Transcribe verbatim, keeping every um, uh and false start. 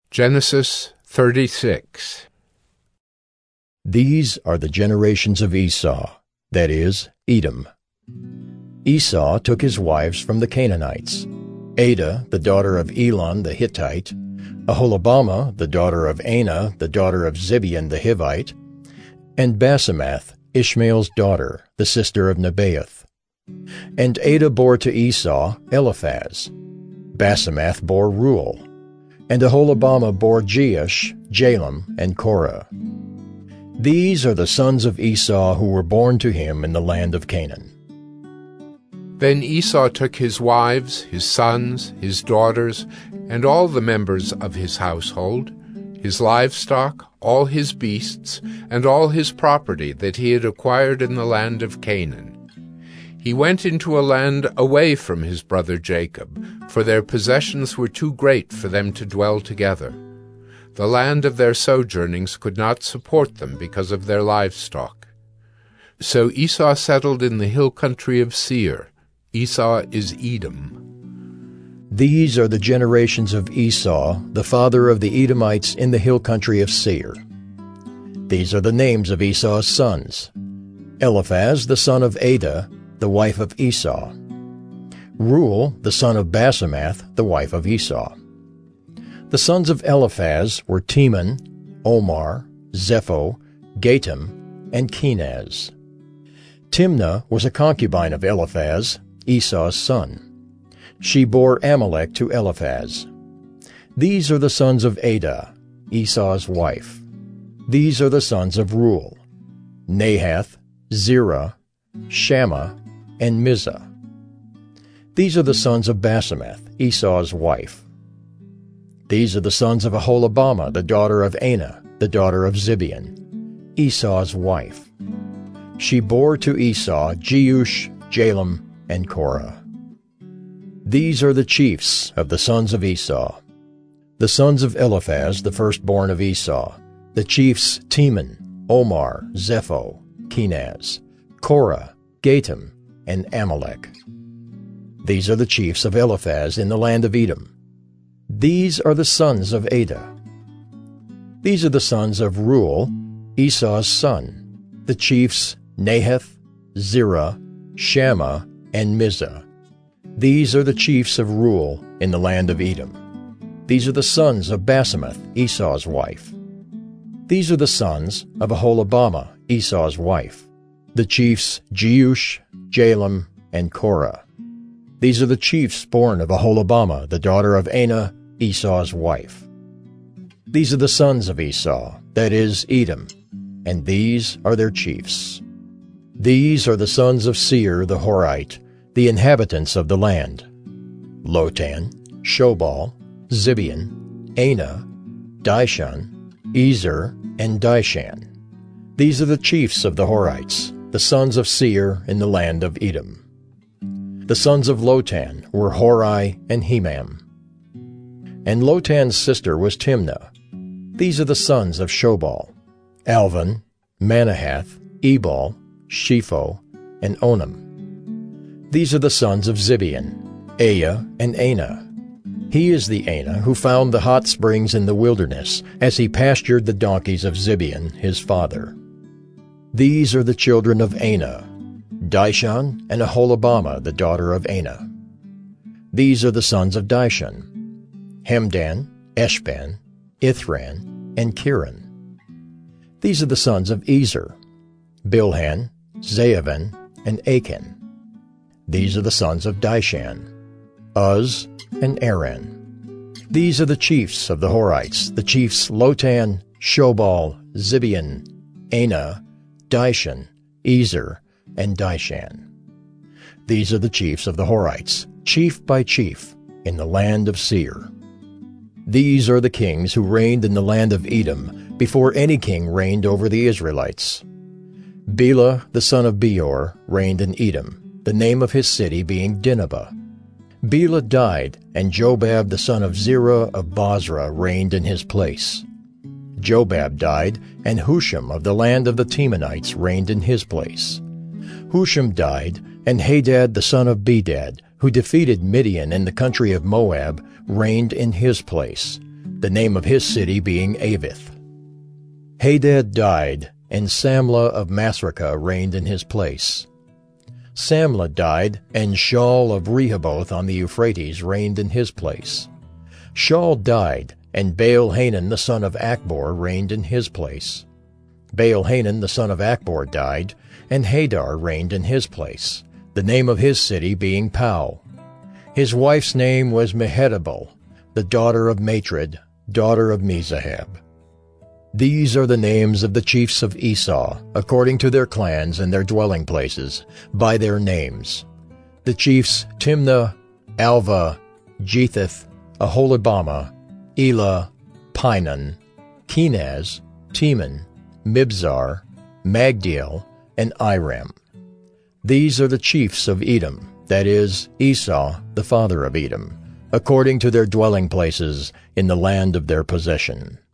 Genesis thirty-six. These are the generations of Esau, that is, Edom. Esau took his wives from the Canaanites, Adah, the daughter of Elon the Hittite, Aholibamah, the daughter of Anah, the daughter of Zibeon the Hivite, and Basemath, Ishmael's daughter, the sister of Nebaioth. And Adah bore to Esau Eliphaz. Basemath bore Reuel, and Aholibamah bore Jeush, Jalem, and Korah. These are the sons of Esau who were born to him in the land of Canaan. Then Esau took his wives, his sons, his daughters, and all the members of his household, his livestock, all his beasts, and all his property that he had acquired in the land of Canaan. He went into a land away from his brother Jacob, for their possessions were too great for them to dwell together. The land of their sojournings could not support them because of their livestock. So Esau settled in the hill country of Seir. Esau is Edom. These are the generations of Esau, the father of the Edomites in the hill country of Seir. These are the names of Esau's sons: Eliphaz, the son of Adah, the wife of Esau; Reuel, the son of Basemath, the wife of Esau. The sons of Eliphaz were Teman, Omar, Zepho, Gatam, and Kenaz. Timnah was a concubine of Eliphaz, Esau's son. She bore Amalek to Eliphaz. These are the sons of Adah, Esau's wife. These are the sons of Reuel: Nahath, Zerah, Shammah, and Mizah. These are the sons of Basemath, Esau's wife. These are the sons of Aholibamah, the daughter of Anah, the daughter of Zibeon, Esau's wife. She bore to Esau Jeush, Jalem, and Korah. These are the chiefs of the sons of Esau. The sons of Eliphaz, the firstborn of Esau, the chiefs Teman, Omar, Zepho, Kenaz, Korah, Gatam, and Amalek. These are the chiefs of Eliphaz in the land of Edom. These are the sons of Adah. These are the sons of Reuel, Esau's son, the chiefs Nahath, Zerah, Shammah, and Mizah. These are the chiefs of Reuel in the land of Edom. These are the sons of Basemath, Esau's wife. These are the sons of Aholibamah, Esau's wife, the chiefs Jeush, Jalem, and Korah. These are the chiefs born of Aholibamah, the daughter of Anah, Esau's wife. These are the sons of Esau, that is, Edom, and these are their chiefs. These are the sons of Seir the Horite, the inhabitants of the land: Lotan, Shobal, Zibeon, Anah, Dishon, Ezer, and Dishan. These are the chiefs of the Horites, the sons of Seir in the land of Edom. The sons of Lotan were Hori and Hemam. And Lotan's sister was Timnah. These are the sons of Shobal: Alvan, Manahath, Ebal, Shepho, and Onam. These are the sons of Zibeon: Aya and Anah. He is the Anah who found the hot springs in the wilderness as he pastured the donkeys of Zibeon his father. These are the children of Anah: Dishon and Aholibamah, the daughter of Anah. These are the sons of Dishon: Hemdan, Eshban, Ithran, and Kiran. These are the sons of Ezer: Bilhan, Zaavan, and Achan. These are the sons of Dishan: Uz and Aran. These are the chiefs of the Horites, the chiefs Lotan, Shobal, Zibeon, Anah, Dishon, Ezer, and Dishan. These are the chiefs of the Horites, chief by chief, in the land of Seir. These are the kings who reigned in the land of Edom before any king reigned over the Israelites. Bela the son of Beor reigned in Edom, the name of his city being Dinhabah. Bela died, and Jobab the son of Zerah of Bozrah reigned in his place. Jobab died, and Husham of the land of the Temanites reigned in his place. Husham died, and Hadad the son of Bedad, who defeated Midian in the country of Moab, reigned in his place. the name of his city being Avith. Hadad died, and Samlah of Masrekah reigned in his place. Samlah died, and Shaul of Rehoboth on the Euphrates reigned in his place. Shaul died, and Baal-Hanan the son of Achbor reigned in his place. Baal-Hanan the son of Achbor died, and Hadar reigned in his place, the name of his city being Pau. His wife's name was Mehetabel, the daughter of Matred, daughter of Mezahab. These are the names of the chiefs of Esau, according to their clans and their dwelling places, by their names. The chiefs Timnah, Alva, Jetheth, Aholibamah, Elah, Pinon, Kenaz, Teman, Mibzar, Magdiel, and Iram. These are the chiefs of Edom, that is, Esau, the father of Edom, according to their dwelling places in the land of their possession.